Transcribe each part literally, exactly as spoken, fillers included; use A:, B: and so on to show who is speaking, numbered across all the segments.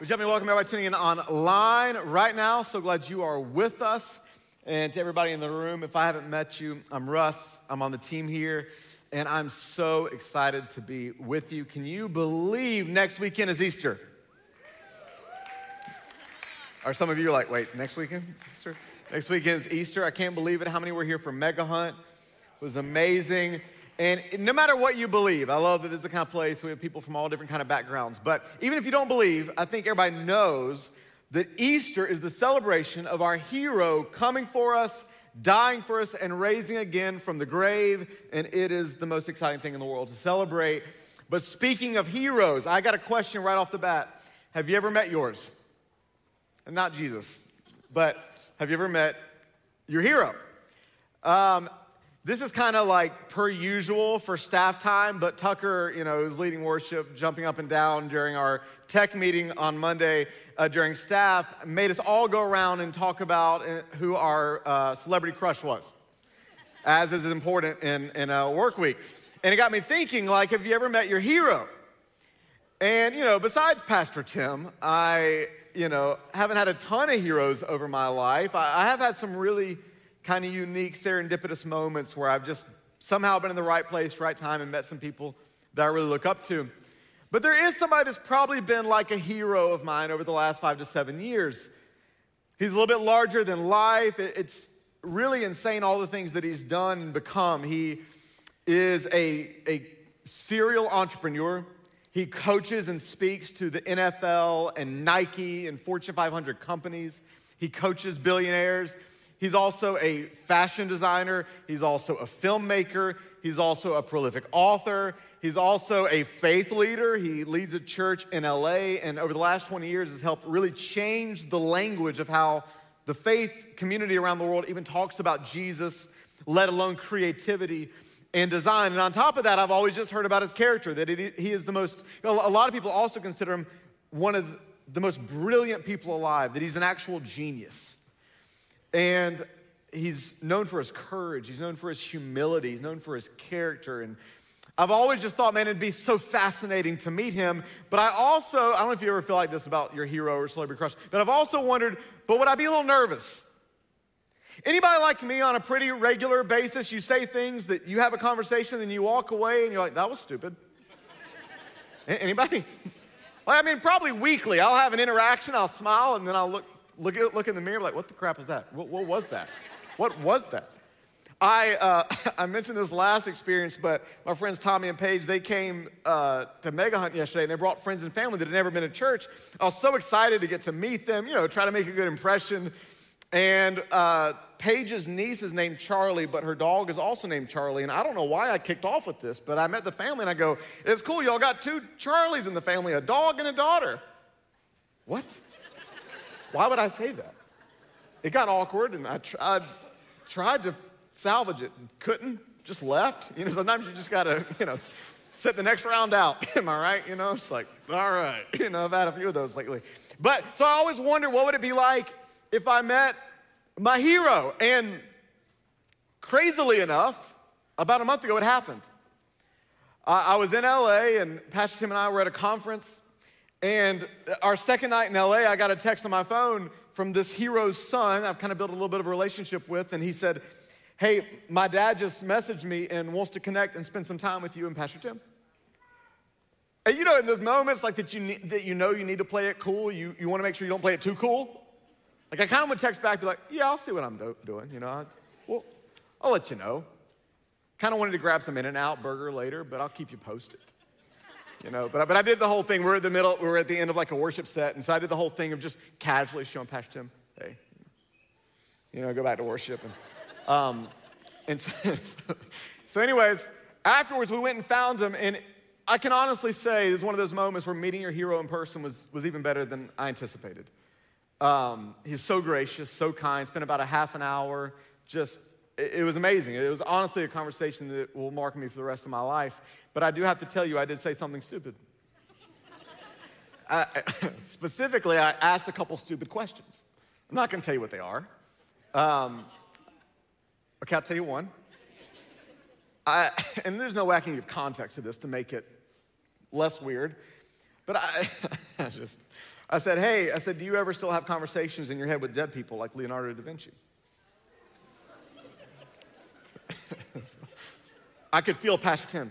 A: Would you help me welcome everybody tuning in online right now? So glad you are with us. And to everybody in the room, if I haven't met you, I'm Russ. I'm on the team here. And I'm so excited to be with you. Can you believe next weekend is Easter? Or some of you are like, wait, next weekend is Easter? Next weekend is Easter. I can't believe it. How many were here for Mega Hunt? It was amazing. And no matter what you believe, I love that this is the kind of place we have people from all different kind of backgrounds. But even if you don't believe, I think everybody knows that Easter is the celebration of our hero coming for us, dying for us, and raising again from the grave. And it is the most exciting thing in the world to celebrate. But speaking of heroes, I got a question right off the bat. Have you ever met yours? And not Jesus, but have you ever met your hero? Um, This is kind of like per usual for staff time, but Tucker, you know, who's leading worship, jumping up and down during our tech meeting on Monday uh, during staff, made us all go around and talk about uh, who our uh, celebrity crush was, as is important in, in a work week. And it got me thinking, like, have you ever met your hero? And, you know, besides Pastor Tim, I, you know, haven't had a ton of heroes over my life. I, I have had some really kind of unique, serendipitous moments where I've just somehow been in the right place, right time, and met some people that I really look up to. But there is somebody that's probably been like a hero of mine over the last five to seven years. He's a little bit larger than life. It's really insane all the things that he's done and become. He is a, a serial entrepreneur. He coaches and speaks to the N F L and Nike and Fortune five hundred companies. He coaches billionaires. He's also a fashion designer. He's also a filmmaker. He's also a prolific author. He's also a faith leader. He leads a church in L A, and over the last twenty years has helped really change the language of how the faith community around the world even talks about Jesus, let alone creativity and design. And on top of that, I've always just heard about his character, that he is the most, you know, a lot of people also consider him one of the most brilliant people alive, that he's an actual genius. And he's known for his courage. He's known for his humility. He's known for his character. And I've always just thought, man, it'd be so fascinating to meet him. But I also, I don't know if you ever feel like this about your hero or celebrity crush, but I've also wondered, but would I be a little nervous? Anybody like me on a pretty regular basis, you say things that you have a conversation and you walk away and you're like, that was stupid. Anybody? Well, I mean, probably weekly. I'll have an interaction, I'll smile, and then I'll look Look, look in the mirror, like, what the crap is that? What, what was that? What was that? I uh, I mentioned this last experience, but my friends Tommy and Paige, they came uh, to Mega Hunt yesterday, and they brought friends and family that had never been to church. I was so excited to get to meet them, you know, try to make a good impression. And uh, Paige's niece is named Charlie, but her dog is also named Charlie. And I don't know why I kicked off with this, but I met the family, and I go, it's cool, y'all got two Charlies in the family, a dog and a daughter. What? Why would I say that? It got awkward, and I tried, tried to salvage it and couldn't, just left. You know, sometimes you just gotta, you know, sit the next round out. Am I right? You know, it's like, all right. You know, I've had a few of those lately. But, so I always wonder, what would it be like if I met my hero? And crazily enough, about a month ago, it happened. Uh, I was in L A, and Pastor Tim and I were at a conference. And our second night in L A, I got a text on my phone from this hero's son I've kind of built a little bit of a relationship with. And he said, hey, my dad just messaged me and wants to connect and spend some time with you and Pastor Tim. And you know, in those moments like that you need, that you know you need to play it cool, you, you want to make sure you don't play it too cool. Like I kind of would text back, be like, yeah, I'll see what I'm do- doing. You know, I, well, I'll let you know. Kind of wanted to grab some In-N-Out burger later, but I'll keep you posted. You know, but, but I did the whole thing. We're at the middle, we're at the end of like a worship set, and so I did the whole thing of just casually showing Pastor Tim, hey, you know, go back to worship. And, um, and so, so anyways, afterwards we went and found him, and I can honestly say this is one of those moments where meeting your hero in person was, was even better than I anticipated. Um, he's so gracious, so kind, spent about a half an hour, just, it, it was amazing. It was honestly a conversation that will mark me for the rest of my life. But I do have to tell you, I did say something stupid. I, specifically, I asked a couple stupid questions. I'm not going to tell you what they are. Um, okay, I'll tell you one. I, and there's no way I can give context to this to make it less weird. But I, I just, I said, hey, I said, do you ever still have conversations in your head with dead people like Leonardo da Vinci? I could feel Pastor Tim.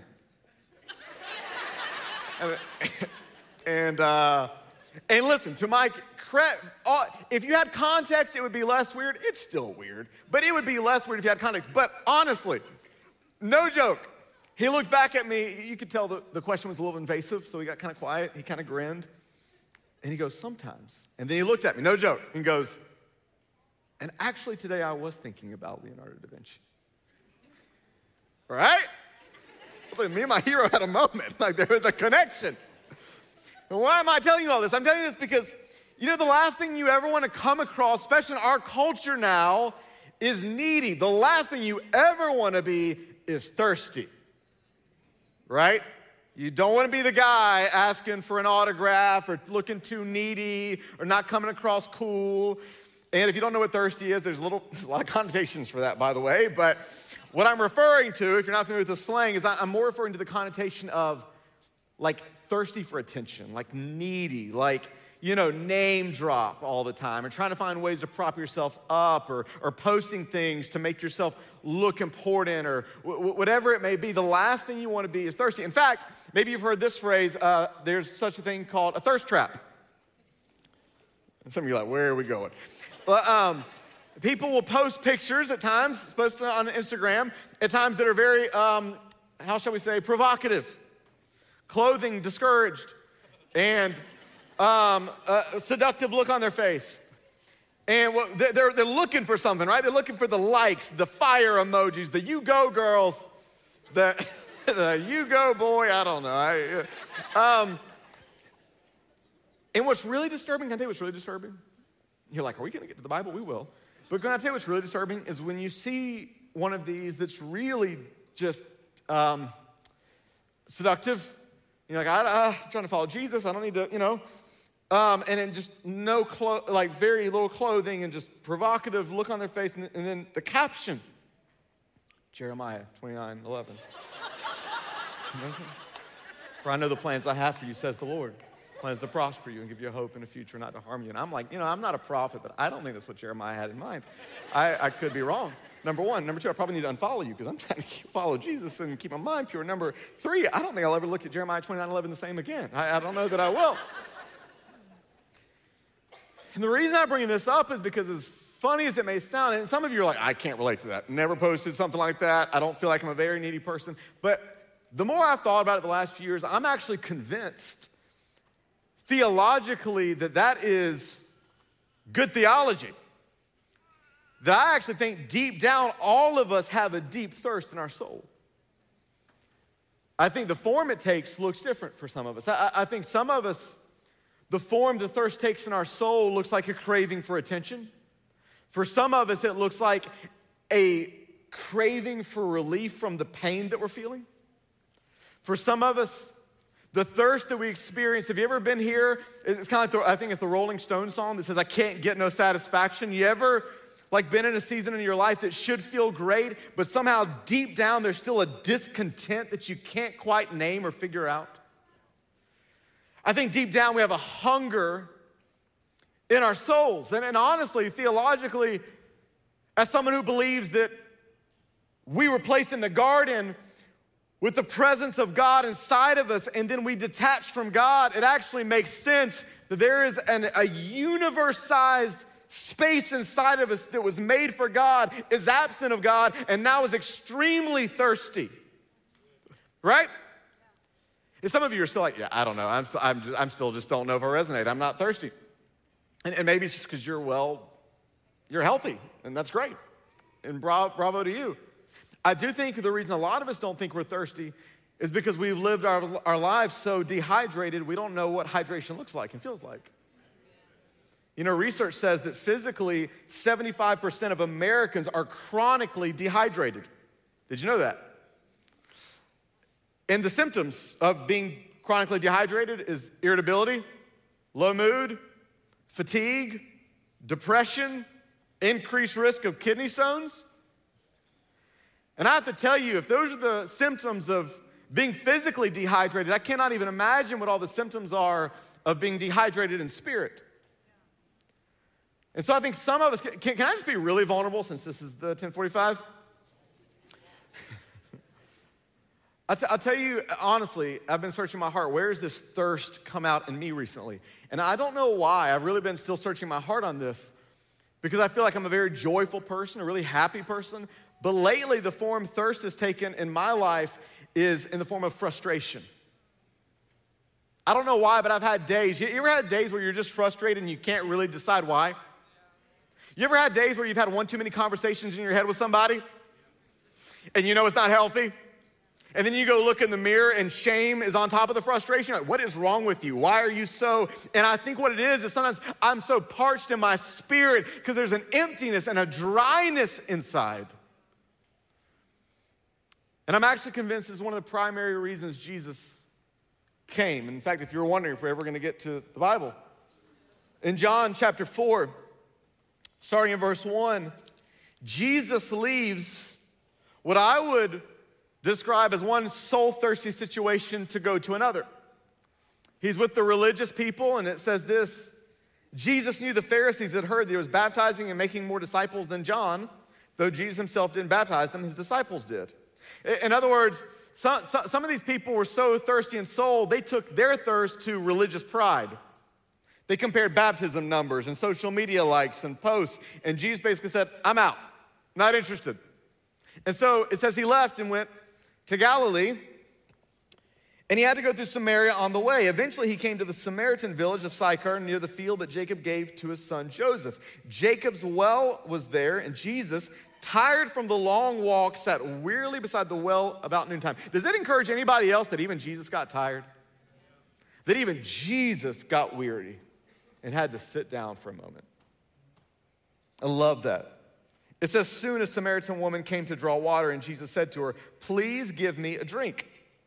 A: and uh, and listen, to my credit, if you had context, it would be less weird. It's still weird, but it would be less weird if you had context. But honestly, no joke. He looked back at me. You could tell the, the question was a little invasive, so he got kind of quiet. He kind of grinned. And he goes, sometimes. And then he looked at me, no joke, and goes, and actually today I was thinking about Leonardo da Vinci. Right? I was like, me and my hero had a moment. Like there was a connection. And why am I telling you all this? I'm telling you this because, you know, the last thing you ever want to come across, especially in our culture now, is needy. The last thing you ever want to be is thirsty. Right? You don't want to be the guy asking for an autograph or looking too needy or not coming across cool. And if you don't know what thirsty is, there's a, little, there's a lot of connotations for that, by the way. But what I'm referring to, if you're not familiar with the slang, is I'm more referring to the connotation of like thirsty for attention, like needy, like, you know, name drop all the time, and trying to find ways to prop yourself up, or, or posting things to make yourself look important, or w- whatever it may be. The last thing you want to be is thirsty. In fact, maybe you've heard this phrase, uh, there's such a thing called a thirst trap. And some of you are like, where are we going? Well, um, people will post pictures at times, it's posted on Instagram, at times that are very, um, how shall we say, provocative. Clothing discouraged, and um, a seductive look on their face. And what, they're, they're looking for something, right? They're looking for the likes, the fire emojis, the you go girls, the, the you go boy, I don't know. I, um, and what's really disturbing, can I tell you what's really disturbing? You're like, are we gonna get to the Bible? We will. But can I tell you what's really disturbing is when you see one of these that's really just um, seductive. You're like, I, uh, I'm trying to follow Jesus. I don't need to, you know. Um, and then just no, clo- like very little clothing and just provocative look on their face. And, and then the caption, Jeremiah twenty-nine eleven. For I know the plans I have for you, says the Lord. Plans to prosper you and give you a hope in a future, not to harm you. And I'm like, you know, I'm not a prophet, but I don't think that's what Jeremiah had in mind. I, I could be wrong. Number one. Number two, I probably need to unfollow you because I'm trying to follow Jesus and keep my mind pure. Number three, I don't think I'll ever look at Jeremiah twenty-nine eleven the same again. I, I don't know that I will. And the reason I'm bringing this up is because as funny as it may sound, and some of you are like, I can't relate to that. Never posted something like that. I don't feel like I'm a very needy person. But the more I've thought about it the last few years, I'm actually convinced theologically that that is good theology. That I actually think deep down, all of us have a deep thirst in our soul. I think the form it takes looks different for some of us. I, I think some of us, the form the thirst takes in our soul looks like a craving for attention. For some of us, it looks like a craving for relief from the pain that we're feeling. For some of us, the thirst that we experience, have you ever been here? It's kind of like, the, I think it's the Rolling Stones song that says, I can't get no satisfaction. You ever like been in a season in your life that should feel great, but somehow deep down there's still a discontent that you can't quite name or figure out? I think deep down we have a hunger in our souls. And, and honestly, theologically, as someone who believes that we were placed in the garden with the presence of God inside of us, and then we detach from God, it actually makes sense that there is an, a universe-sized space inside of us that was made for God, is absent of God, and now is extremely thirsty. Right? And some of you are still like, yeah, I don't know. I'm, still, I'm, just, I'm still just don't know if I resonate. I'm not thirsty. And, and maybe it's just because you're, well, you're healthy, and that's great. And bravo, bravo to you. I do think the reason a lot of us don't think we're thirsty is because we've lived our, our lives so dehydrated, we don't know what hydration looks like and feels like. You know, research says that physically, seventy-five percent of Americans are chronically dehydrated. Did you know that? And the symptoms of being chronically dehydrated is irritability, low mood, fatigue, depression, increased risk of kidney stones. And I have to tell you, if those are the symptoms of being physically dehydrated. I cannot even imagine what all the symptoms are of being dehydrated in spirit. And so I think some of us, can, can I just be really vulnerable since this is the ten forty-five? I'll, t- I'll tell you, honestly, I've been searching my heart. Where has this thirst come out in me recently? And I don't know why. I've really been still searching my heart on this because I feel like I'm a very joyful person, a really happy person. But lately, the form thirst has taken in my life is in the form of frustration. I don't know why, but I've had days. You ever had days where you're just frustrated and you can't really decide why? You ever had days where you've had one too many conversations in your head with somebody and you know it's not healthy? And then you go look in the mirror and shame is on top of the frustration. Like, what is wrong with you? Why are you so? And I think what it is is sometimes I'm so parched in my spirit because there's an emptiness and a dryness inside. And I'm actually convinced this is one of the primary reasons Jesus came. In fact, if you're wondering if we're ever going to get to the Bible, in John chapter four, starting in verse one, Jesus leaves what I would describe as one soul-thirsty situation to go to another. He's with the religious people, and it says this: Jesus knew the Pharisees had heard that he was baptizing and making more disciples than John, though Jesus himself didn't baptize them, his disciples did. In other words, some, some of these people were so thirsty in soul, they took their thirst to religious pride. They compared baptism numbers and social media likes and posts, and Jesus basically said, I'm out, not interested. And so it says he left and went to Galilee, and he had to go through Samaria on the way. Eventually, he came to the Samaritan village of Sychar near the field that Jacob gave to his son Joseph. Jacob's well was there, and Jesus, tired from the long walk, sat wearily beside the well about noontime. Does it encourage anybody else that even Jesus got tired? That even Jesus got weary and had to sit down for a moment. I love that. It says, soon a Samaritan woman came to draw water, and Jesus said to her, please give me a drink.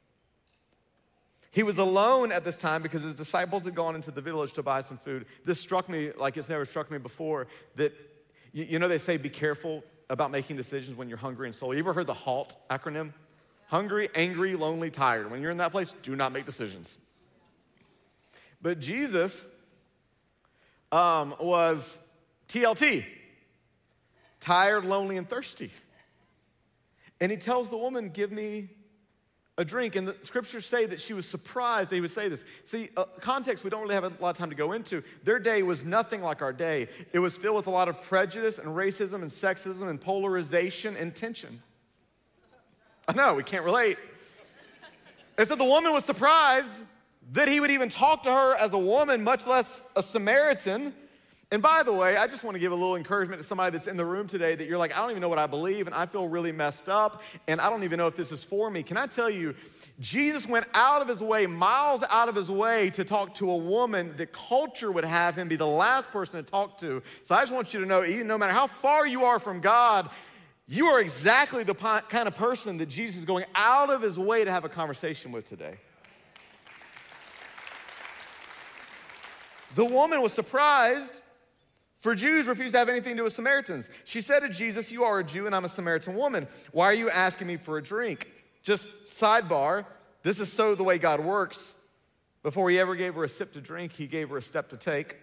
A: He was alone at this time because his disciples had gone into the village to buy some food. This struck me like it's never struck me before, that, you, you know, they say be careful about making decisions when you're hungry in soul. You ever heard the HALT acronym? Hungry, angry, lonely, tired. When you're in that place, do not make decisions. But Jesus um, was T L T. Tired, lonely, and thirsty. And he tells the woman, give me a drink. And the scriptures say that she was surprised they would say this. See, uh, context we don't really have a lot of time to go into. Their day was nothing like our day. It was filled with a lot of prejudice and racism and sexism and polarization and tension. I know, we can't relate. And so the woman was surprised that he would even talk to her as a woman, much less a Samaritan. And by the way, I just want to give a little encouragement to somebody that's in the room today that you're like, I don't even know what I believe, and I feel really messed up, and I don't even know if this is for me. Can I tell you, Jesus went out of his way, miles out of his way, to talk to a woman that culture would have him be the last person to talk to. So I just want you to know, even no matter how far you are from God, you are exactly the kind of person that Jesus is going out of his way to have a conversation with today. The woman was surprised, for Jews refused to have anything to do with Samaritans. She said to Jesus, you are a Jew and I'm a Samaritan woman. Why are you asking me for a drink? Just sidebar, this is so the way God works. Before he ever gave her a sip to drink, he gave her a step to take.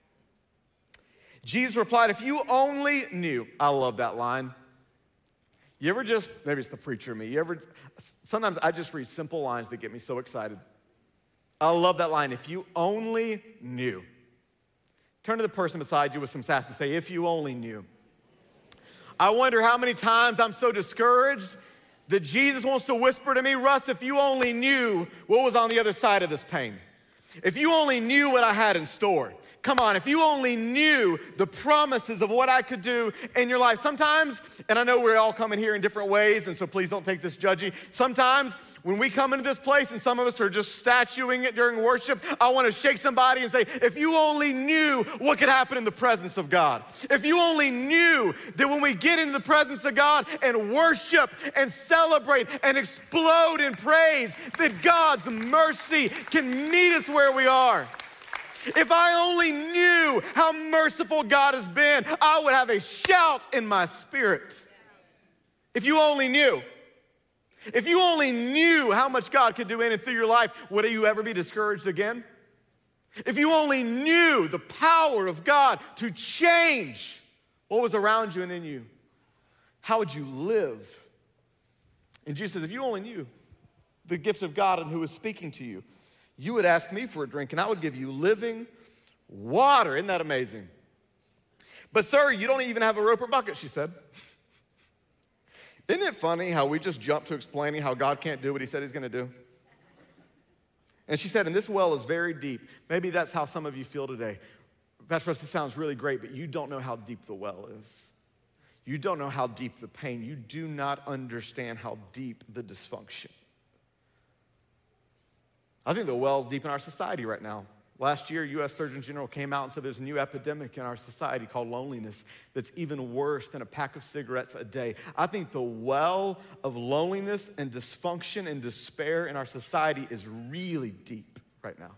A: Jesus replied, if you only knew. I love that line. You ever just, maybe it's the preacher in me, you ever, sometimes I just read simple lines that get me so excited. I love that line, if you only knew. Turn to the person beside you with some sass and say, if you only knew. I wonder how many times I'm so discouraged that Jesus wants to whisper to me, Russ, if you only knew what was on the other side of this pain. If you only knew what I had in store. Come on, if you only knew the promises of what I could do in your life. Sometimes, and I know we're all coming here in different ways, and so please don't take this judgy. Sometimes when we come into this place and some of us are just statuing it during worship, I want to shake somebody and say, if you only knew what could happen in the presence of God. If you only knew that when we get into the presence of God and worship and celebrate and explode in praise, that God's mercy can meet us where we are. If I only knew how merciful God has been, I would have a shout in my spirit. If you only knew. If you only knew how much God could do in and through your life, would you ever be discouraged again? If you only knew the power of God to change what was around you and in you, how would you live? And Jesus says, if you only knew the gift of God and who was speaking to you, you would ask me for a drink and I would give you living water. Isn't that amazing? But sir, you don't even have a rope or bucket, she said. Isn't it funny how we just jump to explaining how God can't do what he said he's gonna do? And she said, and this well is very deep. Maybe that's how some of you feel today. Pastor Russ, this sounds really great, but you don't know how deep the well is. You don't know how deep the pain. You do not understand how deep the dysfunction. I think the well is deep in our society right now. Last year, U S Surgeon General came out and said there's a new epidemic in our society called loneliness that's even worse than a pack of cigarettes a day. I think the well of loneliness and dysfunction and despair in our society is really deep right now.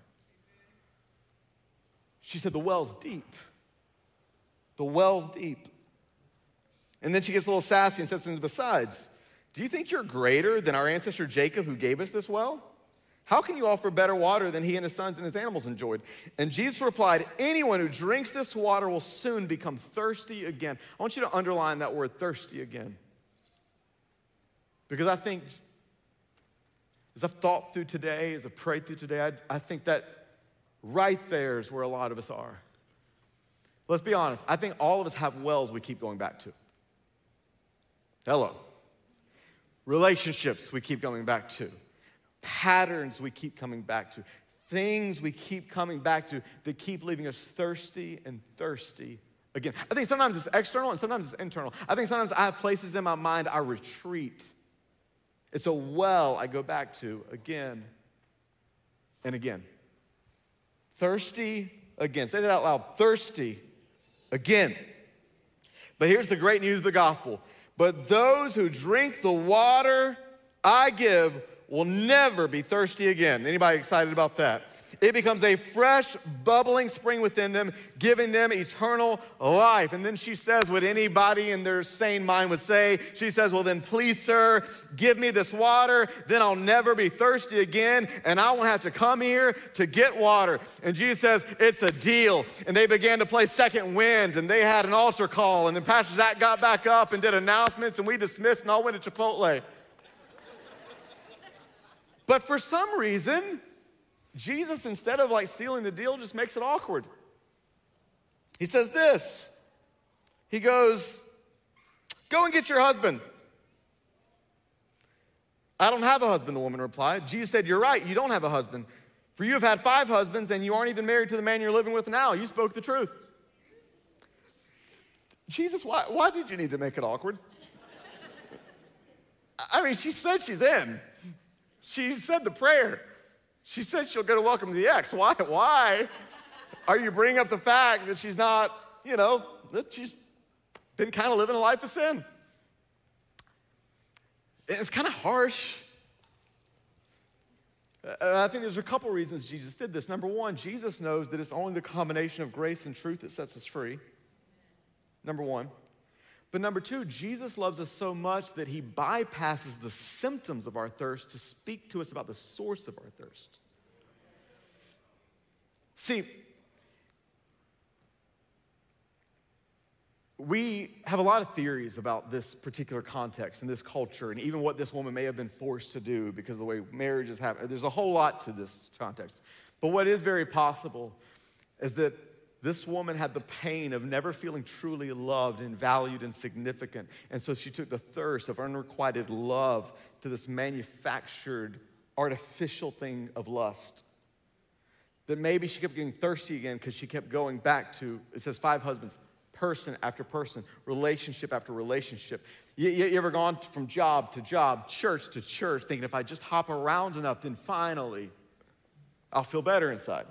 A: She said the well's deep. The well's deep. And then she gets a little sassy and says, and besides, do you think you're greater than our ancestor Jacob who gave us this well? How can you offer better water than he and his sons and his animals enjoyed? And Jesus replied, anyone who drinks this water will soon become thirsty again. I want you to underline that word, thirsty again. Because I think, as I've thought through today, as I've prayed through today, I, I think that right there is where a lot of us are. Let's be honest. I think all of us have wells we keep going back to. Hello. Relationships we keep going back to. Patterns we keep coming back to. Things we keep coming back to that keep leaving us thirsty and thirsty again. I think sometimes it's external and sometimes it's internal. I think sometimes I have places in my mind I retreat. It's a well I go back to again and again. Thirsty again. Say that out loud. Thirsty again. But here's the great news of the gospel. But those who drink the water I give will never be thirsty again. Anybody excited about that? It becomes a fresh, bubbling spring within them, giving them eternal life. And then she says what anybody in their sane mind would say. She says, well then please, sir, give me this water. Then I'll never be thirsty again, and I won't have to come here to get water. And Jesus says, it's a deal. And they began to play Second Wind, and they had an altar call. And then Pastor Zach got back up and did announcements, and we dismissed and all went to Chipotle. But for some reason, Jesus, instead of like sealing the deal, just makes it awkward. He says this. He goes, go and get your husband. I don't have a husband, the woman replied. Jesus said, you're right, you don't have a husband. For you have had five husbands and you aren't even married to the man you're living with now. You spoke the truth. Jesus, why, why did you need to make it awkward? I mean, she said she's in. She said the prayer. She said she'll go to welcome to the ex. Why? Why are you bringing up the fact that she's not, you know, that she's been kind of living a life of sin? It's kind of harsh. I think there's a couple reasons Jesus did this. Number one, Jesus knows that it's only the combination of grace and truth that sets us free. Number one. But number two, Jesus loves us so much that he bypasses the symptoms of our thirst to speak to us about the source of our thirst. See, we have a lot of theories about this particular context and this culture and even what this woman may have been forced to do because of the way marriages happen. There's a whole lot to this context. But what is very possible is that this woman had the pain of never feeling truly loved and valued and significant. And so she took the thirst of unrequited love to this manufactured, artificial thing of lust. That maybe she kept getting thirsty again because she kept going back to, it says five husbands, person after person, relationship after relationship. You, you ever gone from job to job, church to church, thinking if I just hop around enough, then finally I'll feel better inside.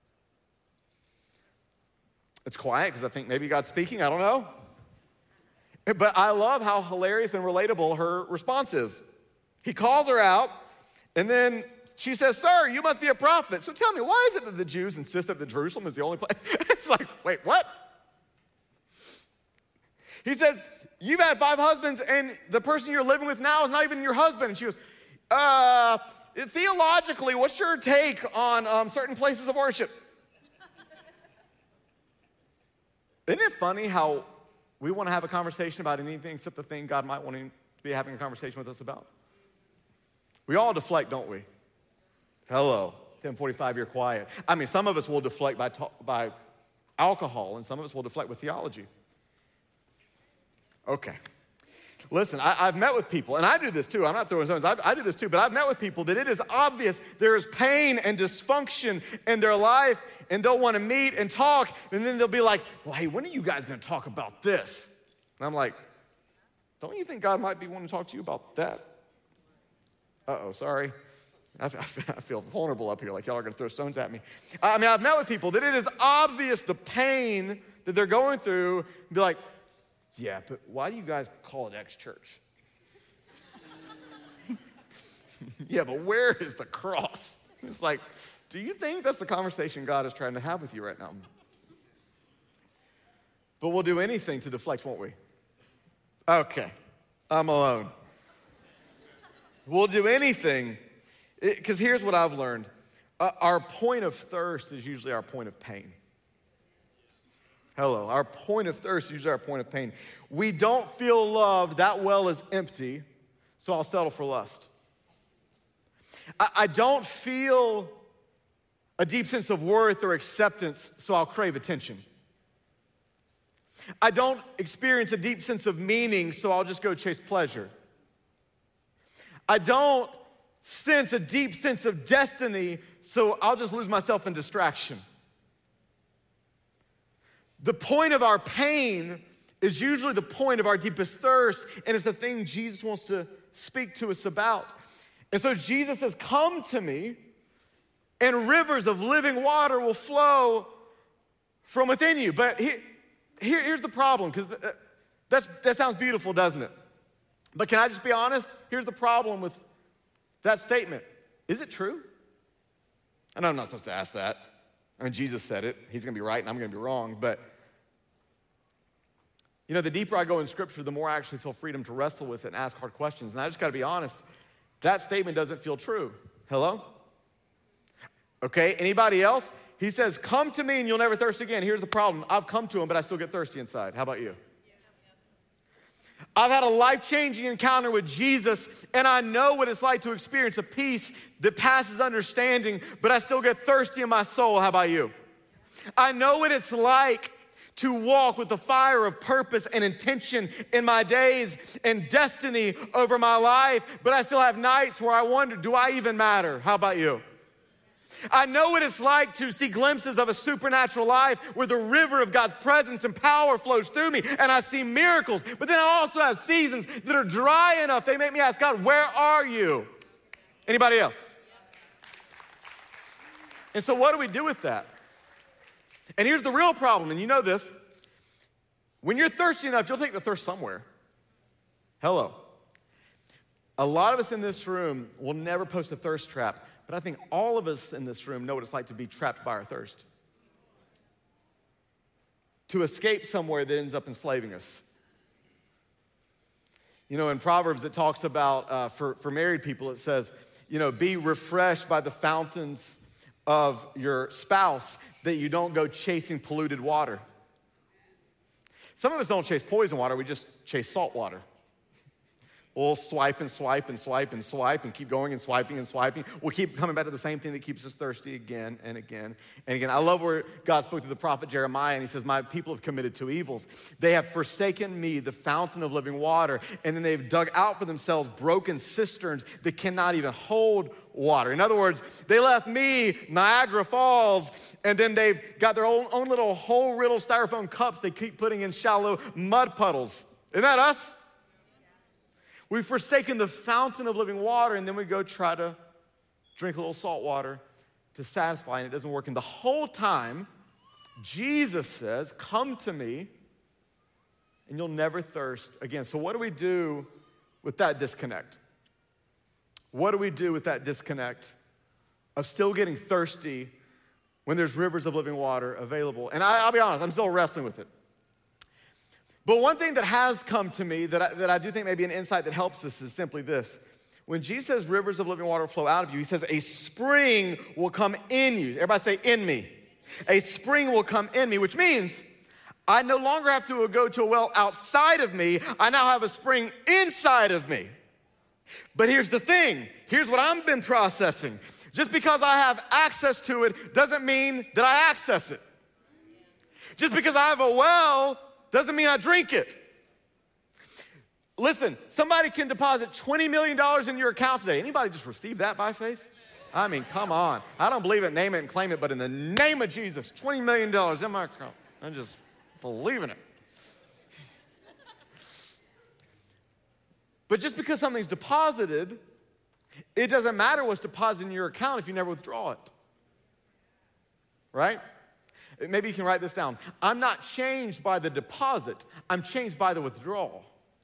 A: It's quiet because I think maybe God's speaking, I don't know. But I love how hilarious and relatable her response is. He calls her out, and then she says, sir, you must be a prophet. So tell me, why is it that the Jews insist that the Jerusalem is the only place? It's like, wait, what? He says, you've had five husbands and the person you're living with now is not even your husband. And she goes, uh, theologically, what's your take on um, certain places of worship? Isn't it funny how we want to have a conversation about anything except the thing God might want to be having a conversation with us about? We all deflect, don't we? Hello, ten forty-five, you're quiet. I mean, some of us will deflect by, talk, by alcohol, and some of us will deflect with theology. Okay. Listen, I, I've met with people, and I do this too. I'm not throwing stones. I, I do this too, but I've met with people that it is obvious there is pain and dysfunction in their life, and they'll want to meet and talk, and then they'll be like, well, hey, when are you guys going to talk about this? And I'm like, don't you think God might be wanting to talk to you about that? Uh-oh, sorry. I, I feel vulnerable up here, like y'all are going to throw stones at me. I mean, I've met with people that it is obvious the pain that they're going through, and be like, yeah, but why do you guys call it X Church? Yeah, but where is the cross? It's like, do you think that's the conversation God is trying to have with you right now? But we'll do anything to deflect, won't we? Okay, I'm alone. We'll do anything, because here's what I've learned. Uh, our point of thirst is usually our point of pain. Hello, our point of thirst is usually our point of pain. We don't feel loved, that well is empty, so I'll settle for lust. I, I don't feel a deep sense of worth or acceptance, so I'll crave attention. I don't experience a deep sense of meaning, so I'll just go chase pleasure. I don't sense a deep sense of destiny, so I'll just lose myself in distraction. The point of our pain is usually the point of our deepest thirst, and it's the thing Jesus wants to speak to us about. And so Jesus says, come to me, and rivers of living water will flow from within you. But he, here, here's the problem, because that's, that sounds beautiful, doesn't it? But can I just be honest? Here's the problem with that statement. Is it true? I know I'm not supposed to ask that. I mean, Jesus said it. He's going to be right and I'm going to be wrong. But, you know, the deeper I go in Scripture, the more I actually feel freedom to wrestle with it and ask hard questions. And I just got to be honest. That statement doesn't feel true. Hello? Okay, anybody else? He says, come to me and you'll never thirst again. Here's the problem. I've come to him, but I still get thirsty inside. How about you? I've had a life-changing encounter with Jesus, and I know what it's like to experience a peace that passes understanding, but I still get thirsty in my soul. How about you? I know what it's like to walk with the fire of purpose and intention in my days and destiny over my life, but I still have nights where I wonder, do I even matter? How about you? I know what it's like to see glimpses of a supernatural life where the river of God's presence and power flows through me and I see miracles. But then I also have seasons that are dry enough. They make me ask God, where are you? Anybody else? And so what do we do with that? And here's the real problem, and you know this. When you're thirsty enough, you'll take the thirst somewhere. Hello. A lot of us in this room will never post a thirst trap. But I think all of us in this room know what it's like to be trapped by our thirst. To escape somewhere that ends up enslaving us. You know, in Proverbs it talks about, uh, for, for married people, it says, you know, be refreshed by the fountains of your spouse, that you don't go chasing polluted water. Some of us don't chase poison water, we just chase salt water. We'll swipe and swipe and swipe and swipe and keep going and swiping and swiping. We'll keep coming back to the same thing that keeps us thirsty again and again and again. I love where God spoke to the prophet Jeremiah, and he says, my people have committed two evils. They have forsaken me, the fountain of living water, and then they've dug out for themselves broken cisterns that cannot even hold water. In other words, they left me, Niagara Falls, and then they've got their own, own little hole riddle styrofoam cups they keep putting in shallow mud puddles. Isn't that us? We've forsaken the fountain of living water, and then we go try to drink a little salt water to satisfy, and it doesn't work. And the whole time, Jesus says, come to me, and you'll never thirst again. So what do we do with that disconnect? What do we do with that disconnect of still getting thirsty when there's rivers of living water available? And I, I'll be honest, I'm still wrestling with it. But one thing that has come to me that I, that I do think may be an insight that helps us is simply this. When Jesus says rivers of living water flow out of you, he says a spring will come in you. Everybody say, in me. A spring will come in me, which means I no longer have to go to a well outside of me. I now have a spring inside of me. But here's the thing. Here's what I've been processing. Just because I have access to it doesn't mean that I access it. Just because I have a well doesn't mean I drink it. Listen, somebody can deposit twenty million dollars in your account today. Anybody just receive that by faith? I mean, come on. I don't believe it, name it and claim it, but in the name of Jesus, twenty million dollars in my account. I'm just believing it. But just because something's deposited, it doesn't matter what's deposited in your account if you never withdraw it. Right? Maybe you can write this down. I'm not changed by the deposit. I'm changed by the withdrawal.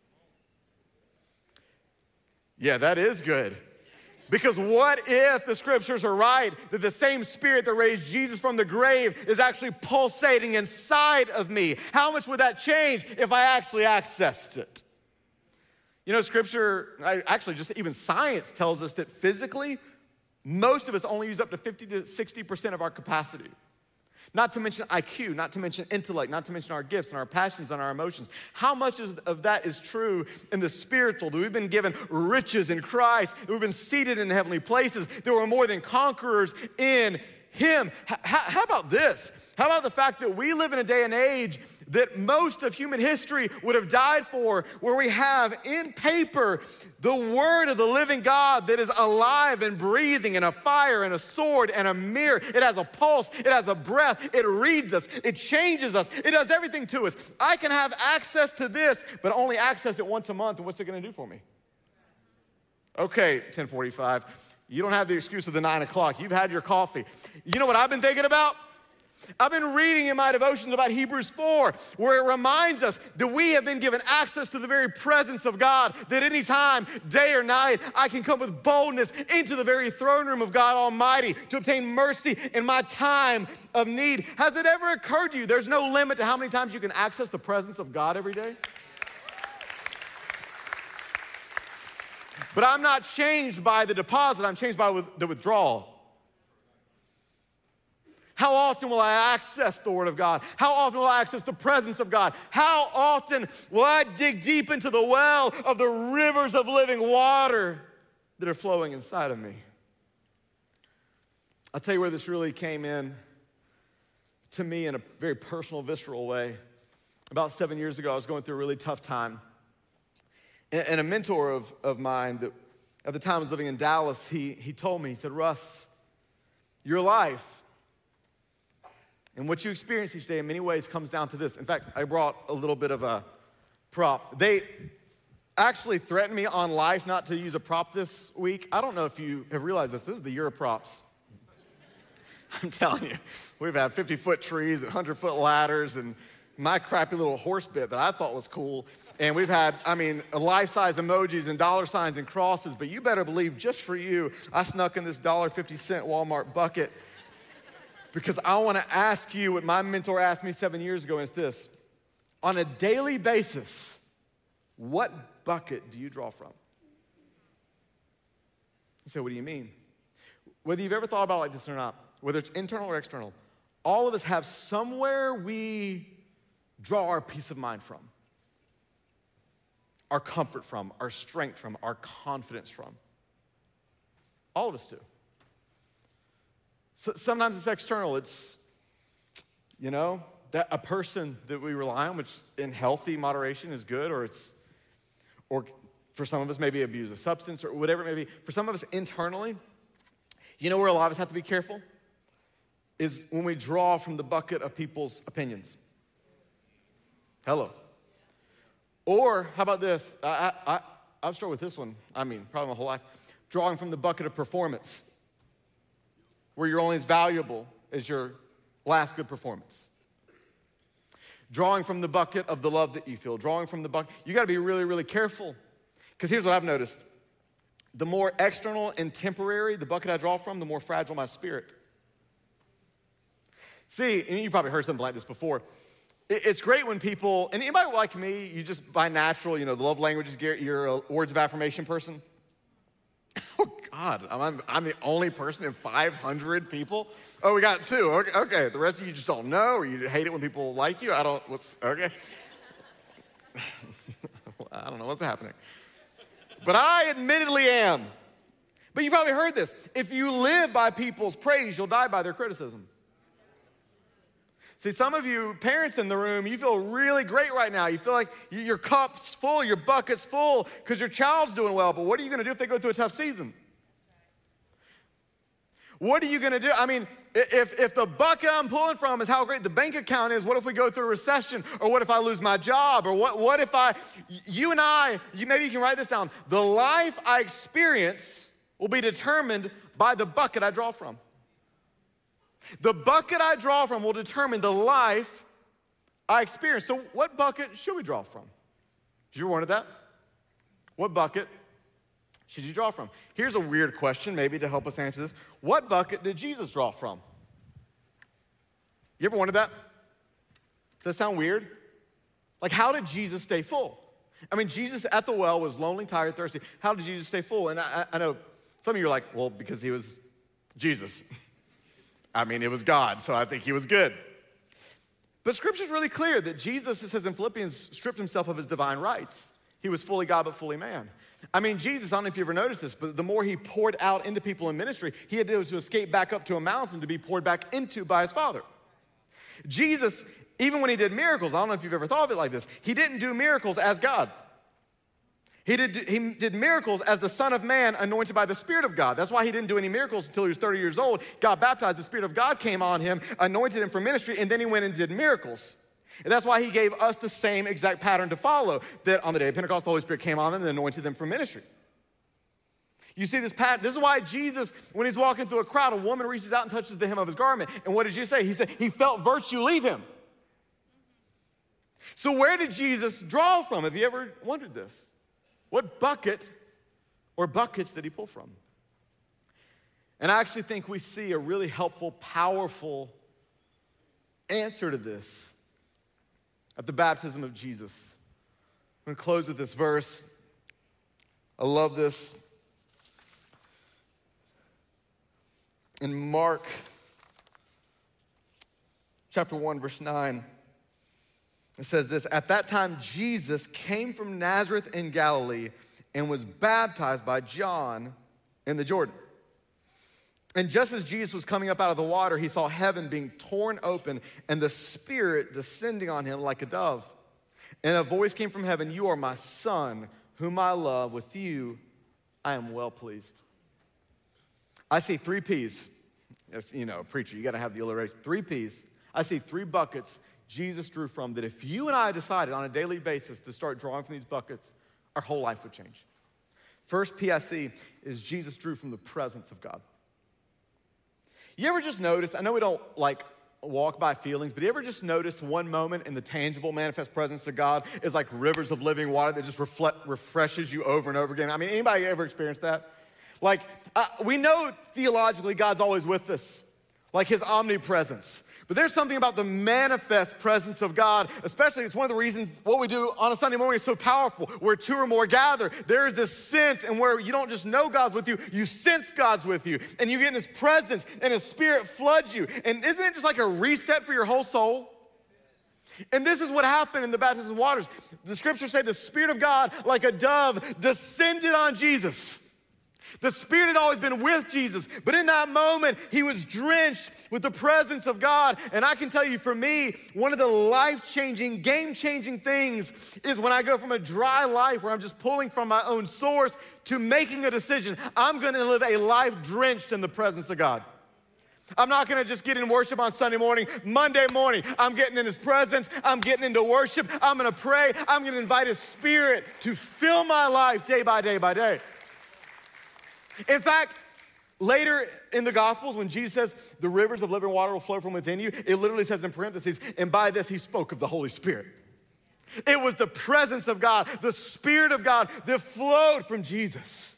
A: Yeah, that is good. Because what if the scriptures are right, that the same spirit that raised Jesus from the grave is actually pulsating inside of me? How much would that change if I actually accessed it? You know, scripture, actually just even science tells us that physically, most of us only use up to fifty to sixty percent of our capacity. Not to mention I Q, not to mention intellect, not to mention our gifts and our passions and our emotions. How much of that is true in the spiritual, that we've been given riches in Christ, that we've been seated in heavenly places, that we're more than conquerors in Him. H- how about this? How about the fact that we live in a day and age that most of human history would have died for, where we have in paper the word of the living God that is alive and breathing, and a fire and a sword and a mirror. It has a pulse, it has a breath, it reads us, it changes us, it does everything to us. I can have access to this, but only access it once a month, and what's it gonna do for me? Okay, ten forty-five. You don't have the excuse of the nine o'clock. You've had your coffee. You know what I've been thinking about? I've been reading in my devotions about Hebrews four, where it reminds us that we have been given access to the very presence of God, that any time, day or night, I can come with boldness into the very throne room of God Almighty to obtain mercy in my time of need. Has it ever occurred to you there's no limit to how many times you can access the presence of God every day? But I'm not changed by the deposit, I'm changed by the withdrawal. How often will I access the Word of God? How often will I access the presence of God? How often will I dig deep into the well of the rivers of living water that are flowing inside of me? I'll tell you where this really came in to me in a very personal, visceral way. About seven years ago, I was going through a really tough time. And a mentor of, of mine that at the time was living in Dallas, he, he told me, he said, Russ, your life and what you experience each day in many ways comes down to this. In fact, I brought a little bit of a prop. They actually threatened me on life not to use a prop this week. I don't know if you have realized this. This is the year of props. I'm telling you, we've had fifty-foot trees and one hundred-foot ladders and my crappy little horse bit that I thought was cool. And we've had, I mean, life-size emojis and dollar signs and crosses, but you better believe just for you, I snuck in this one dollar and fifty cent Walmart bucket because I want to ask you what my mentor asked me seven years ago, and it's this. On a daily basis, what bucket do you draw from? You say, what do you mean? Whether you've ever thought about it like this or not, whether it's internal or external, all of us have somewhere we draw our peace of mind from, our comfort from, our strength from, our confidence from. All of us do. So sometimes it's external. It's, you know, that a person that we rely on, which in healthy moderation is good, or it's, or for some of us maybe abuse a substance or whatever it may be. For some of us internally, you know where a lot of us have to be careful? Is when we draw from the bucket of people's opinions. Hello. Or how about this? I, I, I've struggled with this one, I mean, probably my whole life. Drawing from the bucket of performance, where you're only as valuable as your last good performance. Drawing from the bucket of the love that you feel. Drawing from the bucket. You gotta be really, really careful. Because here's what I've noticed. The more external and temporary the bucket I draw from, the more fragile my spirit. See, and you probably heard something like this before. It's great when people, and anybody like me, you just by natural, you know, the love languages, you're a words of affirmation person. Oh God, I'm, I'm the only person in five hundred people? Oh, we got two, okay, okay. The rest of you just don't know, or you hate it when people like you? I don't, what's, okay. I don't know what's happening. But I admittedly am. But you probably heard this. If you live by people's praise, you'll die by their criticism. See, some of you parents in the room, you feel really great right now. You feel like your cup's full, your bucket's full because your child's doing well. But what are you going to do if they go through a tough season? What are you going to do? I mean, if, if the bucket I'm pulling from is how great the bank account is, what if we go through a recession? Or what if I lose my job? Or what, what if I, you and I, you, maybe you can write this down. The life I experience will be determined by the bucket I draw from. The bucket I draw from will determine the life I experience. So what bucket should we draw from? Did you ever wonder that? What bucket should you draw from? Here's a weird question, maybe to help us answer this. What bucket did Jesus draw from? You ever wondered that? Does that sound weird? Like, how did Jesus stay full? I mean, Jesus at the well was lonely, tired, thirsty. How did Jesus stay full? And I, I know some of you are like, well, because he was Jesus. I mean, it was God, so I think he was good. But Scripture's really clear that Jesus, it says in Philippians, stripped himself of his divine rights. He was fully God, but fully man. I mean, Jesus, I don't know if you ever noticed this, but the more he poured out into people in ministry, he had to, to escape back up to a mountain to be poured back into by his Father. Jesus, even when he did miracles, I don't know if you've ever thought of it like this, he didn't do miracles as God. He did, he did miracles as the Son of Man anointed by the Spirit of God. That's why he didn't do any miracles until he was thirty years old. Got baptized, the Spirit of God came on him, anointed him for ministry, and then he went and did miracles. And that's why he gave us the same exact pattern to follow, that on the day of Pentecost, the Holy Spirit came on them and anointed them for ministry. You see this pattern. This is why Jesus, when he's walking through a crowd, a woman reaches out and touches the hem of his garment. And what did you say? He said he felt virtue leave him. So where did Jesus draw from? Have you ever wondered this? What bucket or buckets did he pull from? And I actually think we see a really helpful, powerful answer to this at the baptism of Jesus. I'm going to close with this verse. I love this. In Mark chapter one, verse nine, it says this: at that time, Jesus came from Nazareth in Galilee and was baptized by John in the Jordan. And just as Jesus was coming up out of the water, he saw heaven being torn open and the Spirit descending on him like a dove. And a voice came from heaven, "You are my Son, whom I love. With you I am well pleased." I see three P's. Yes, you know, preacher, you got to have the alliteration. Three P's. I see three buckets Jesus drew from that if you and I decided on a daily basis to start drawing from these buckets, our whole life would change. First P I C is Jesus drew from the presence of God. You ever just notice, I know we don't like walk by feelings, but you ever just noticed one moment in the tangible manifest presence of God is like rivers of living water that just reflect, refreshes you over and over again? I mean, anybody ever experienced that? Like, uh, we know theologically God's always with us, like his omnipresence. But there's something about the manifest presence of God, especially it's one of the reasons what we do on a Sunday morning is so powerful. Where two or more gather, there is this sense, and where you don't just know God's with you, you sense God's with you. And you get in his presence, and his Spirit floods you. And isn't it just like a reset for your whole soul? And this is what happened in the baptism of waters. The scriptures say the Spirit of God, like a dove, descended on Jesus. The Spirit had always been with Jesus, but in that moment, he was drenched with the presence of God. And I can tell you, for me, one of the life-changing, game-changing things is when I go from a dry life where I'm just pulling from my own source to making a decision. I'm going to live a life drenched in the presence of God. I'm not going to just get in worship on Sunday morning. Monday morning, I'm getting in his presence. I'm getting into worship. I'm going to pray. I'm going to invite his Spirit to fill my life day by day by day. In fact, later in the Gospels, when Jesus says the rivers of living water will flow from within you, it literally says in parentheses, and by this he spoke of the Holy Spirit. It was the presence of God, the Spirit of God that flowed from Jesus.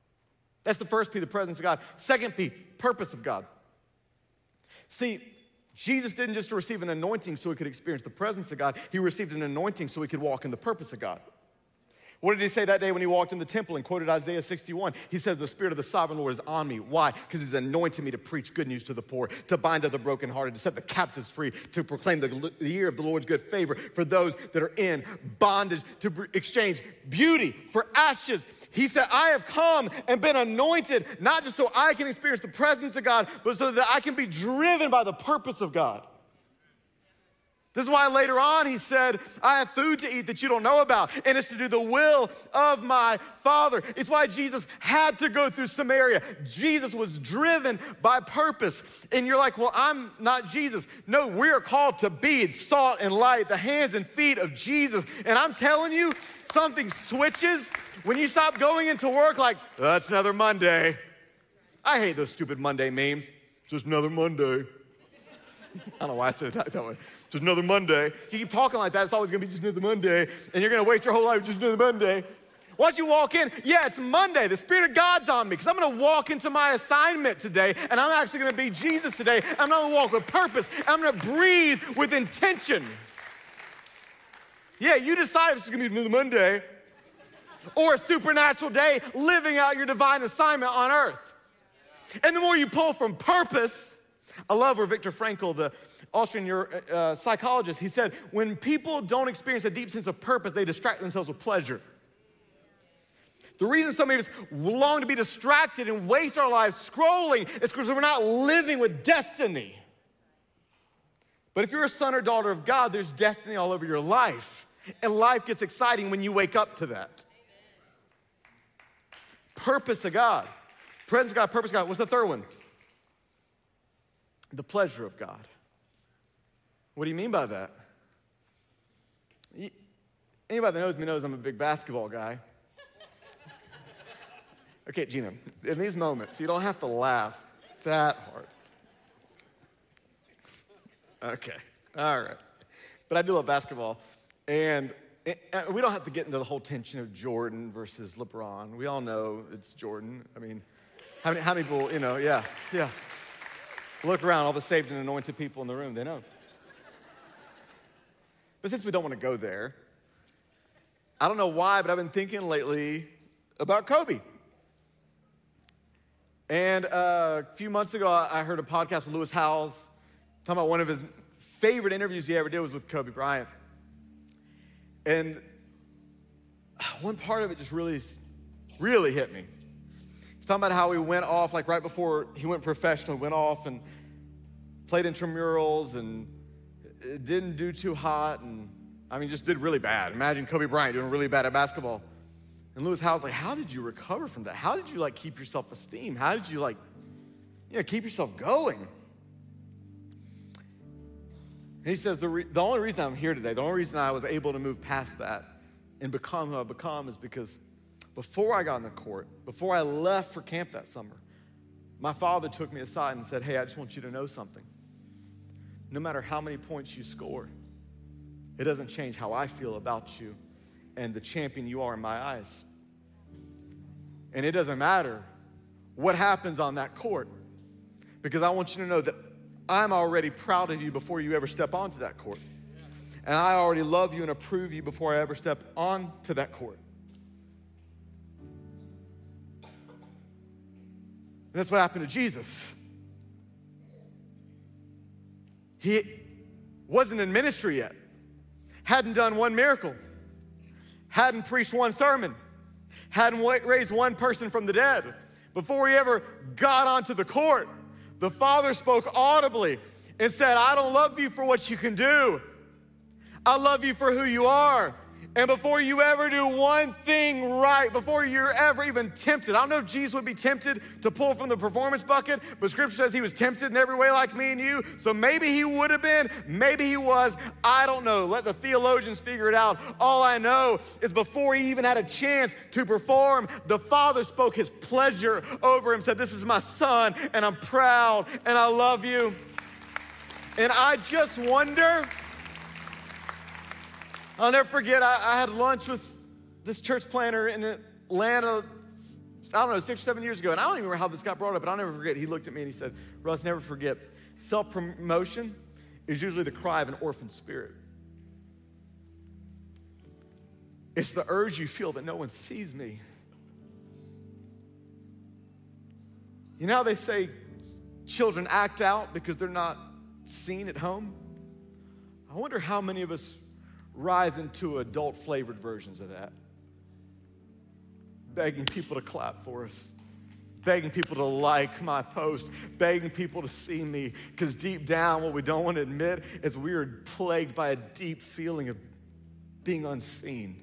A: That's the first P, the presence of God. Second P, purpose of God. See, Jesus didn't just receive an anointing so he could experience the presence of God. He received an anointing so he could walk in the purpose of God. What did he say that day when he walked in the temple and quoted Isaiah sixty-one? He says, the Spirit of the Sovereign Lord is on me. Why? Because he's anointed me to preach good news to the poor, to bind up the brokenhearted, to set the captives free, to proclaim the, the year of the Lord's good favor for those that are in bondage, to exchange beauty for ashes. He said, I have come and been anointed, not just so I can experience the presence of God, but so that I can be driven by the purpose of God. This is why later on he said, I have food to eat that you don't know about, and it's to do the will of my Father. It's why Jesus had to go through Samaria. Jesus was driven by purpose. And you're like, well, I'm not Jesus. No, we're called to be salt and light, the hands and feet of Jesus. And I'm telling you, something switches when you stop going into work like, that's another Monday. I hate those stupid Monday memes. Just another Monday. I don't know why I said it that way. Just another Monday. You keep talking like that, it's always gonna be just another Monday, and you're gonna waste your whole life just another Monday. Once you walk in, yeah, it's Monday. The Spirit of God's on me because I'm gonna walk into my assignment today, and I'm actually gonna be Jesus today. I'm gonna walk with purpose. I'm gonna breathe with intention. Yeah, you decide if it's gonna be another Monday or a supernatural day living out your divine assignment on earth. And the more you pull from purpose, I love where Viktor Frankl, the Austrian uh, psychologist, he said, when people don't experience a deep sense of purpose, they distract themselves with pleasure. The reason some of us long to be distracted and waste our lives scrolling is because we're not living with destiny. But if you're a son or daughter of God, there's destiny all over your life. And life gets exciting when you wake up to that. Purpose of God. Presence of God, purpose of God. What's the third one? The pleasure of God. What do you mean by that? Anybody that knows me knows I'm a big basketball guy. Okay, Gina, in these moments, you don't have to laugh that hard. Okay, all right. But I do love basketball. And we don't have to get into the whole tension of Jordan versus LeBron. We all know it's Jordan. I mean, how many, how many people, you know, yeah, yeah. Look around, all the saved and anointed people in the room, they know. But since we don't want to go there, I don't know why, but I've been thinking lately about Kobe. And uh, a few months ago, I heard a podcast with Lewis Howes talking about one of his favorite interviews he ever did was with Kobe Bryant. And one part of it just really, really hit me. He's talking about how he went off, like right before he went professional, went off and played intramurals and it didn't do too hot, and I mean, just did really bad. Imagine Kobe Bryant doing really bad at basketball. And Lewis Howes like, how did you recover from that? How did you like keep your self-esteem? How did you like, you know, keep yourself going? And he says, the, re- the only reason I'm here today, the only reason I was able to move past that and become who I've become is because before I got on the court, before I left for camp that summer, my father took me aside and said, hey, I just want you to know something. No matter how many points you score, it doesn't change how I feel about you and the champion you are in my eyes. And it doesn't matter what happens on that court, because I want you to know that I'm already proud of you before you ever step onto that court. And I already love you and approve you before I ever step onto that court. And that's what happened to Jesus. He wasn't in ministry yet, hadn't done one miracle, hadn't preached one sermon, hadn't raised one person from the dead. Before he ever got onto the court, the Father spoke audibly and said, I don't love you for what you can do. I love you for who you are. And before you ever do one thing right, before you're ever even tempted, I don't know if Jesus would be tempted to pull from the performance bucket, but Scripture says he was tempted in every way like me and you. So maybe he would have been, maybe he was, I don't know. Let the theologians figure it out. All I know is before he even had a chance to perform, the Father spoke his pleasure over him, said, this is my son, and I'm proud, and I love you. And I just wonder, I'll never forget, I, I had lunch with this church planter in Atlanta, I don't know, six or seven years ago, and I don't even remember how this got brought up, but I'll never forget. He looked at me and he said, Russ, never forget, self-promotion is usually the cry of an orphan spirit. It's the urge you feel that no one sees me. You know how they say children act out because they're not seen at home? I wonder how many of us rise into adult-flavored versions of that. Begging people to clap for us. Begging people to like my post. Begging people to see me. Because deep down, what we don't want to admit is we are plagued by a deep feeling of being unseen.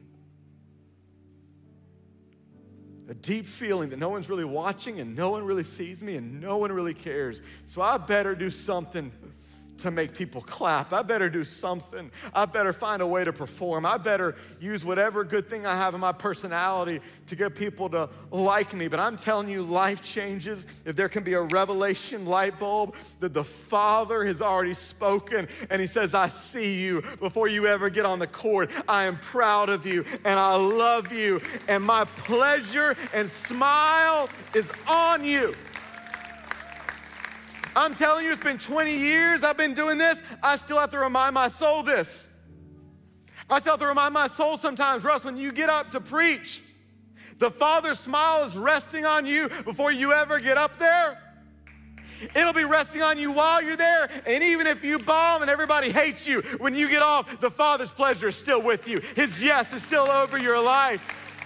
A: A deep feeling that no one's really watching and no one really sees me and no one really cares. So I better do something to make people clap. I better do something. I better find a way to perform. I better use whatever good thing I have in my personality to get people to like me. But I'm telling you, life changes if there can be a revelation light bulb that the Father has already spoken. And he says, I see you before you ever get on the court. I am proud of you and I love you. And my pleasure and smile is on you. I'm telling you, it's been twenty years I've been doing this. I still have to remind my soul this. I still have to remind my soul sometimes, Russ, when you get up to preach, the Father's smile is resting on you before you ever get up there. It'll be resting on you while you're there. And even if you bomb and everybody hates you, when you get off, the Father's pleasure is still with you. His yes is still over your life.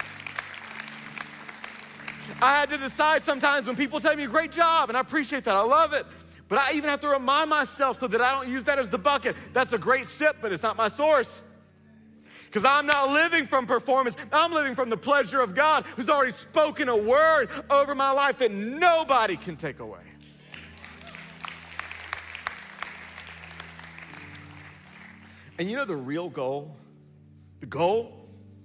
A: I had to decide sometimes when people tell me, great job, and I appreciate that, I love it. But I even have to remind myself so that I don't use that as the bucket. That's a great sip, but it's not my source. Because I'm not living from performance. I'm living from the pleasure of God who's already spoken a word over my life that nobody can take away. And you know the real goal? The goal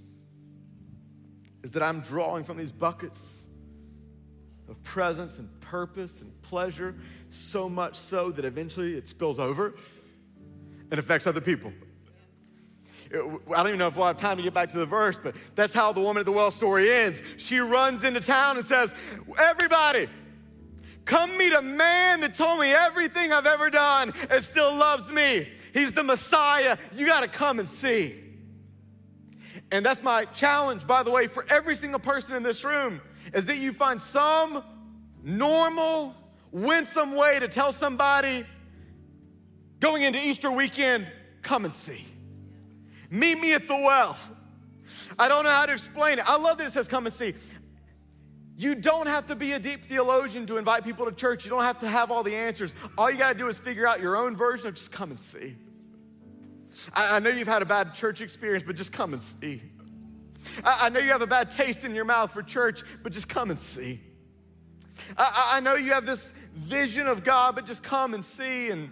A: is that I'm drawing from these buckets of presence and purpose and pleasure, so much so that eventually it spills over and affects other people. It, I don't even know if we'll have time to get back to the verse, but that's how the woman at the well story ends. She runs into town and says, everybody, come meet a man that told me everything I've ever done and still loves me. He's the Messiah. You got to come and see. And that's my challenge, by the way, for every single person in this room, is that you find some normal, winsome way to tell somebody going into Easter weekend, come and see. Meet me at the well. I don't know how to explain it. I love that it says come and see. You don't have to be a deep theologian to invite people to church. You don't have to have all the answers. All you got to do is figure out your own version of just come and see. I, I know you've had a bad church experience, but just come and see. I, I know you have a bad taste in your mouth for church, but just come and see. I, I know you have this vision of God, but just come and see. And,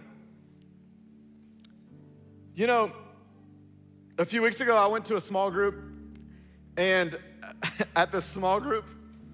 A: you know, a few weeks ago, I went to a small group, and at this small group,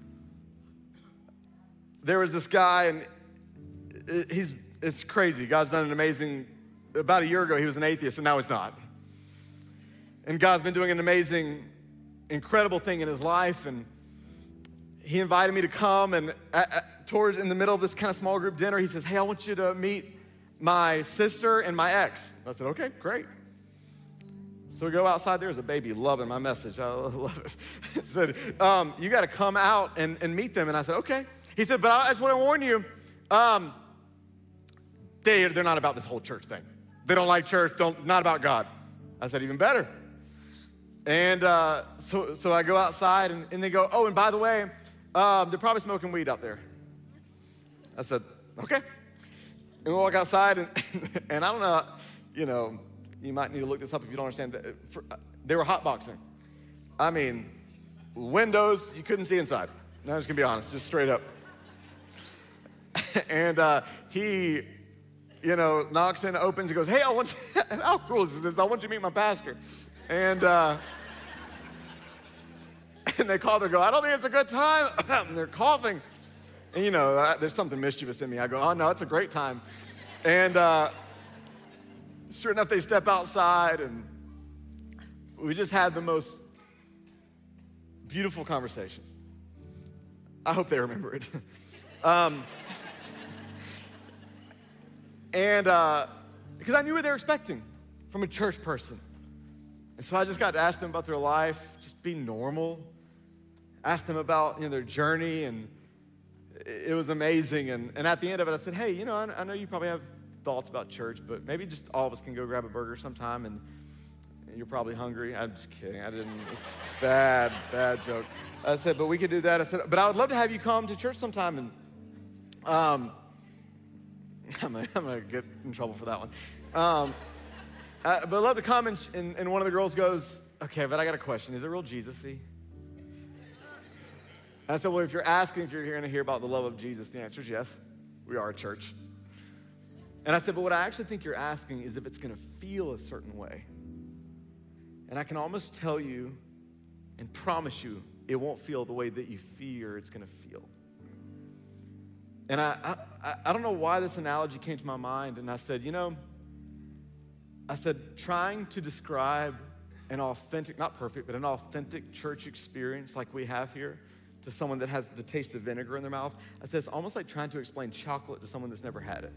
A: there was this guy, and he's, it's crazy. God's done an amazing, about a year ago, he was an atheist, and now he's not. And God's been doing an amazing, incredible thing in his life, and he invited me to come, and at, at, towards, in the middle of this kind of small group dinner, he says, hey, I want you to meet my sister and my ex. I said, okay, great. So we go outside, there's a baby loving my message. I love it. He said, um, you got to come out and, and meet them. And I said, okay. He said, but I just want to warn you, um, they, they're not about this whole church thing. They don't like church, don't, not about God. I said, even better. And uh, so, so I go outside, and, and they go, oh, and by the way, um, they're probably smoking weed out there. I said, okay. And we walk outside, and, and I don't know, you know, you might need to look this up if you don't understand. For, they were hotboxing. I mean, windows, you couldn't see inside. I'm just gonna be honest, just straight up. And uh, he, you know, knocks in, opens, and goes, hey, I want you, how cool is this? I want you to meet my pastor. And uh, and they call, they go, I don't think it's a good time. And they're coughing. And you know, uh, there's something mischievous in me. I go, oh no, it's a great time. And uh, sure enough, they step outside, and we just had the most beautiful conversation. I hope they remember it. um, and uh, because I knew what they were expecting from a church person. And so I just got to ask them about their life, just be normal, ask them about, you know, their journey, and it was amazing. And, and at the end of it, I said, hey, you know, I, I know you probably have thoughts about church, but maybe just all of us can go grab a burger sometime, and you're probably hungry. I'm just kidding. I didn't, it's a bad, bad joke. I said, but we could do that. I said, but I would love to have you come to church sometime. And um, I'm gonna, I'm gonna get in trouble for that one. Um, uh, but I'd love to come, and, and, and one of the girls goes, okay, but I got a question. Is it real Jesus-y? I said, well, if you're asking if you're going to hear about the love of Jesus, the answer is yes. We are a church. And I said, but what I actually think you're asking is if it's going to feel a certain way. And I can almost tell you and promise you it won't feel the way that you fear it's going to feel. And I, I, I don't know why this analogy came to my mind. And I said, you know, I said, trying to describe an authentic, not perfect, but an authentic church experience like we have here to someone that has the taste of vinegar in their mouth, I said, it's almost like trying to explain chocolate to someone that's never had it.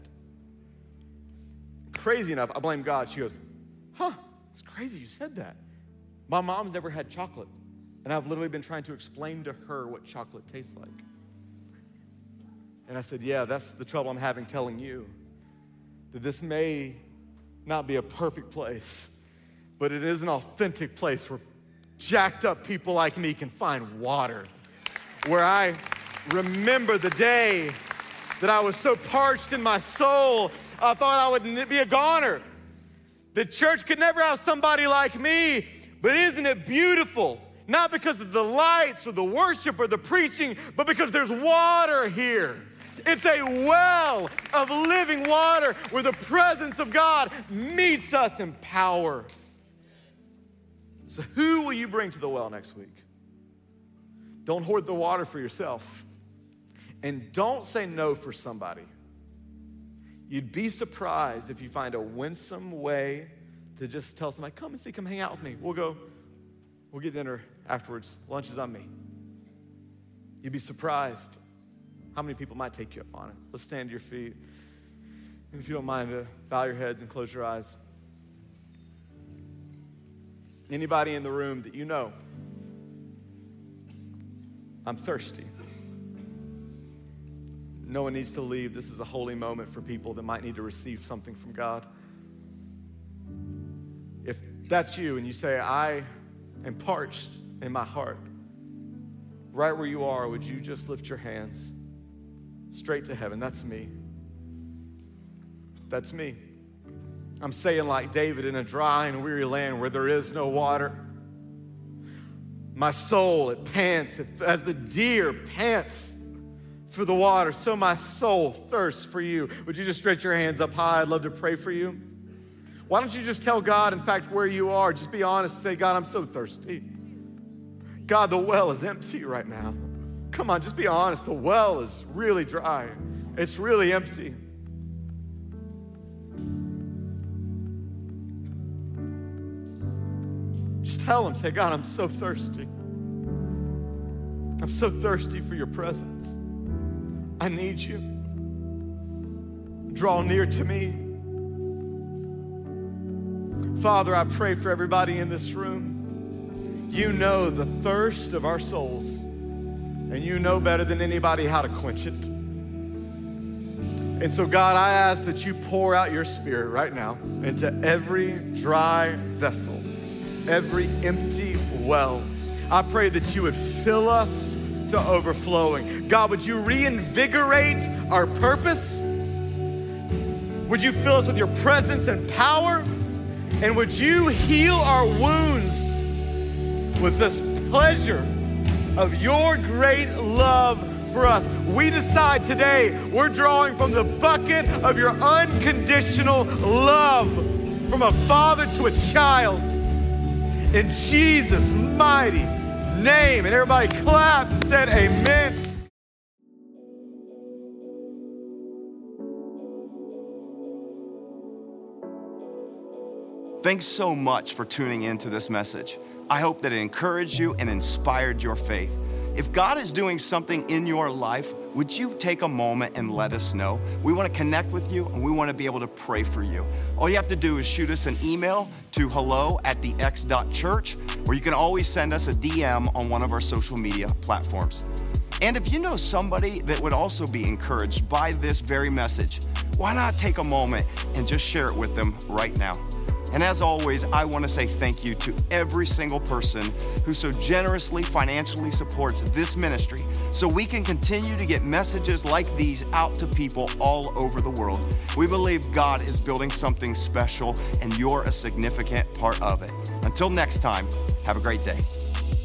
A: Crazy enough, I blame God. She goes, huh, it's crazy you said that. My mom's never had chocolate, and I've literally been trying to explain to her what chocolate tastes like. And I said, yeah, that's the trouble I'm having telling you, that this may not be a perfect place, but it is an authentic place where jacked up people like me can find water, where I remember the day that I was so parched in my soul, I thought I would be a goner. The church could never have somebody like me, but isn't it beautiful? Not because of the lights or the worship or the preaching, but because there's water here. It's a well of living water where the presence of God meets us in power. So who will you bring to the well next week? Don't hoard the water for yourself. And don't say no for somebody. You'd be surprised if you find a winsome way to just tell somebody, come and see, come hang out with me. We'll go, we'll get dinner afterwards. Lunch is on me. You'd be surprised how many people might take you up on it. Let's stand to your feet. And if you don't mind, to bow your heads and close your eyes. Anybody in the room that you know, I'm thirsty. No one needs to leave. This is a holy moment for people that might need to receive something from God. If that's you and you say, I am parched in my heart, right where you are, would you just lift your hands straight to heaven? That's me. That's me. I'm saying like David, in a dry and weary land where there is no water. My soul, it pants, it, as the deer pants for the water, so my soul thirsts for you. Would you just stretch your hands up high? I'd love to pray for you. Why don't you just tell God, in fact, where you are? Just be honest and say, God, I'm so thirsty. God, the well is empty right now. Come on, just be honest. The well is really dry. It's really empty. Just tell him, say, God, I'm so thirsty. I'm so thirsty for your presence. I need you. Draw near to me. Father, I pray for everybody in this room. You know the thirst of our souls, and you know better than anybody how to quench it. And so, God, I ask that you pour out your Spirit right now into every dry vessel, every empty well. I pray that you would fill us to overflowing. God, would you reinvigorate our purpose? Would you fill us with your presence and power? And would you heal our wounds with this pleasure of your great love for us? We decide today we're drawing from the bucket of your unconditional love, from a father to a child. In Jesus' mighty name. And everybody clapped and said amen.
B: Thanks so much for tuning in to this message. I hope that it encouraged you and inspired your faith. If God is doing something in your life, would you take a moment and let us know? We want to connect with you and we want to be able to pray for you. All you have to do is shoot us an email to hello at the x dot church, or you can always send us a D M on one of our social media platforms. And if you know somebody that would also be encouraged by this very message, why not take a moment and just share it with them right now? And as always, I want to say thank you to every single person who so generously financially supports this ministry so we can continue to get messages like these out to people all over the world. We believe God is building something special and you're a significant part of it. Until next time, have a great day.